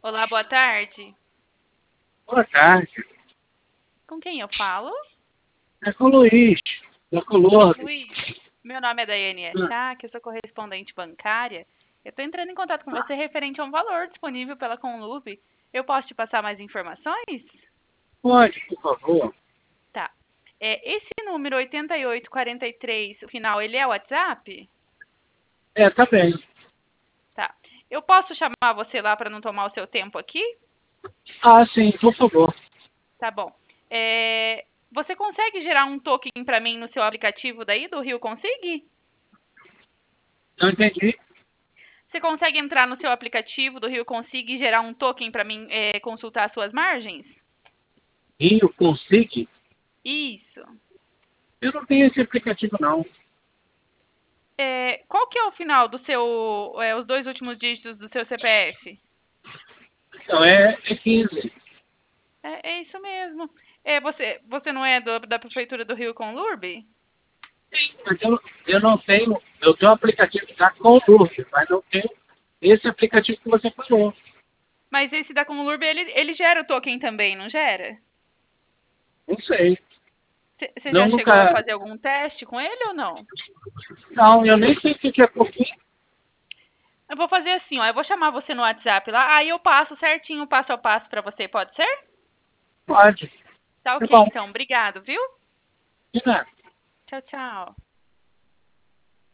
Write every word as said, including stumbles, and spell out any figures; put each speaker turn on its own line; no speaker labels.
Olá, boa tarde.
Boa tarde.
Com quem eu falo?
É com o Luiz, da Colordo.
Luiz. Meu nome é Daiane Achá, que eu sou correspondente bancária. Eu estou entrando em contato com você referente a um valor disponível pela Conlube. Eu posso te passar mais informações?
Pode, por favor?
Tá. É, esse número oitenta e oito quarenta e três, o final, ele é o WhatsApp?
É, tá bem.
Tá. Eu posso chamar você lá para não tomar o seu tempo aqui?
Ah, sim, por favor.
Tá bom. É, você consegue gerar um token para mim no seu aplicativo daí do Rio Consig?
Não entendi.
Você consegue entrar no seu aplicativo do Rio Consig e gerar um token para mim é, consultar suas margens?
Rio Consig?
Isso.
Eu não tenho esse aplicativo, não.
É, qual que é o final do seu, é, os dois últimos dígitos do seu C P F?
Então, é, é quinze.
É, é isso mesmo. É, você, você não é do- da prefeitura do Rio Conlurbe?
Mas eu, eu não tenho... Eu tenho um aplicativo da Colordo, mas não tenho esse aplicativo que você falou.
Mas esse da Conlurbe, ele, ele gera o token também, não gera?
Não sei.
Você
Não,
já chegou a
nunca...
fazer algum teste com ele ou não?
Não, eu nem sei o que é pouquinho.
Eu vou fazer assim, ó, eu vou chamar você no WhatsApp lá, aí eu passo certinho o passo a passo para você, pode ser?
Pode.
Tá
Tá
ok,
bom.
então. Obrigado, viu?
De nada.
Tchau, tchau.